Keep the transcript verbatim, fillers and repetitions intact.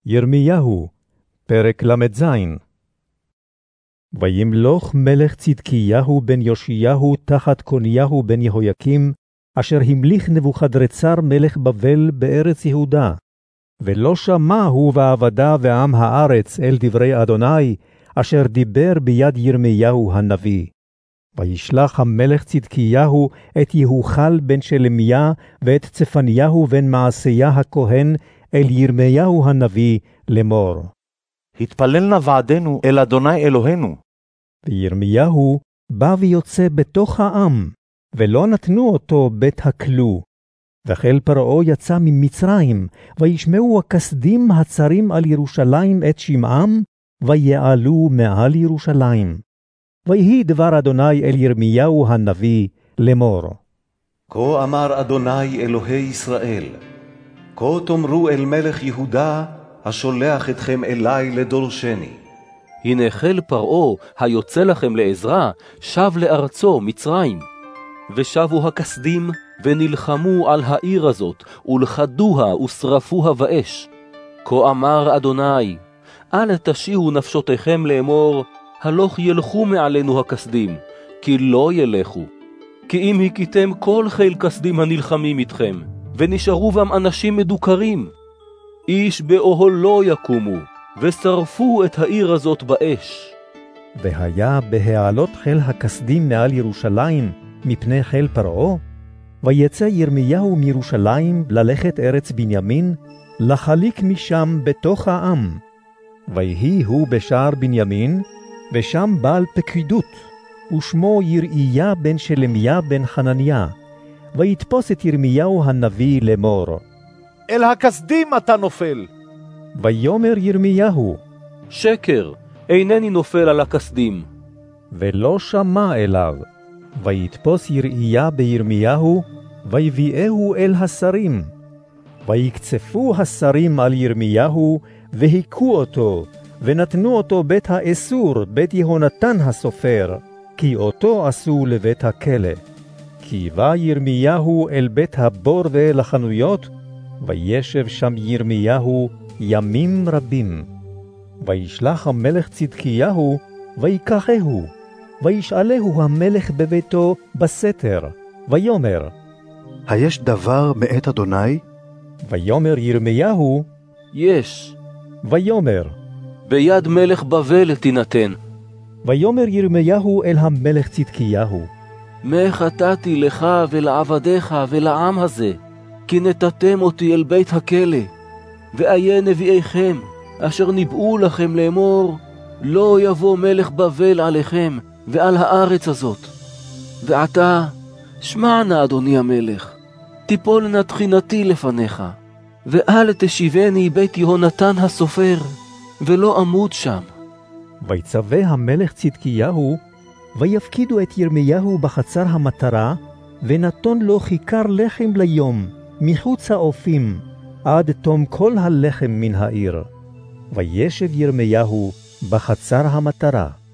ירמיהו, פרק למד זין. וימלוך מלך צדקיהו בן יאשיהו תחת קוניהו בן יהויקים, אשר המליך נבוכדרצר מלך בבל בארץ יהודה. ולא שמע הוא ועבדה ועם הארץ אל דברי אדוני, אשר דיבר ביד ירמיהו הנביא. וישלח המלך צדקיהו את יהוחל בן שלמיה ואת צפניהו בן מעשיה הכהן אל ירמיהו הנביא לאמור. התפללנה ועדנו אל אדוני אלוהינו. וירמיהו בא ויוצא בתוך העם, ולא נתנו אותו בית הכלוא. וחיל פרעה יצא ממצרים, וישמעו הכסדים הצרים על ירושלים את שמעם, ויעלו מעל ירושלים. ויהי דבר אדוני אל ירמיהו הנביא לאמור. כה אמר אדוני אלוהי ישראל, כה תאמרו אל מלך יהודה, השולח אתכם אלי לדורשני. הנה חיל פרעה היוצא לכם לעזרה, שב לארצו מצרים. ושבו הכסדים ונלחמו על העיר הזאת, ולכדוה ושרפוה באש. כה אמר אדוני, אל תשיעו נפשותיכם לאמור, הלוך ילכו מעלינו הכסדים, כי לא ילכו. כי אם הכיתם כל חיל כסדים הנלחמים איתכם, ונשארו בם אנשים מדוכרים, איש באוהלו יקומו, ושרפו את העיר הזאת באש. והיה בהעלות חיל הכסדים מעל ירושלים מפני חיל פרעה, ויצא ירמיהו מירושלים ללכת ארץ בנימין, לחליק משם בתוך העם. ויהי הוא בשער בנימין, ושם בעל פקידות, ושמו יראיה בן שלמיה בן חנניה. ויתפוס את ירמיהו הנביא לאמור. אל הכסדים אתה נופל. ויאמר ירמיהו, שקר, אינני נופל על הכסדים. ולא שמע אליו. ויתפוס יראיה בירמיהו, ויביאהו אל השרים. ויקצפו השרים על ירמיהו, והיכו אותו, ונתנו אותו בית האסור, בית יהונתן הסופר, כי אותו עשו לבית הכלא. כי בא ירמיהו אל בית הבור ואל החנויות, וישב שם ירמיהו ימים רבים. וישלח המלך צדקיהו, ויקחהו, וישאלהו המלך בביתו בסתר, ויאמר, היש דבר מאת אדוני? ויאמר ירמיהו, יש. ויאמר, ביד מלך בבל תינתן. ויאמר ירמיהו אל המלך צדקיהו, מה חטאתי לך ולעבדיך ולעם הזה, כי נתתם אותי אל בית הכלא, ואיה נביאיכם, אשר ניבאו לכם לאמור, לא יבוא מלך בבל עליכם ועל הארץ הזאת. ועתה, שמענה אדוני המלך, תיפולנה תחינתי לפניך, ואל תשיבני בית יהונתן הסופר, ולא אמות שם. ויצווה המלך צדקיהו, ויפקידו את ירמיהו בחצר המטרה, ונתון לו כיכר לחם ליום, מחוץ האופים, עד תום כל הלחם מן העיר. וישב ירמיהו בחצר המטרה.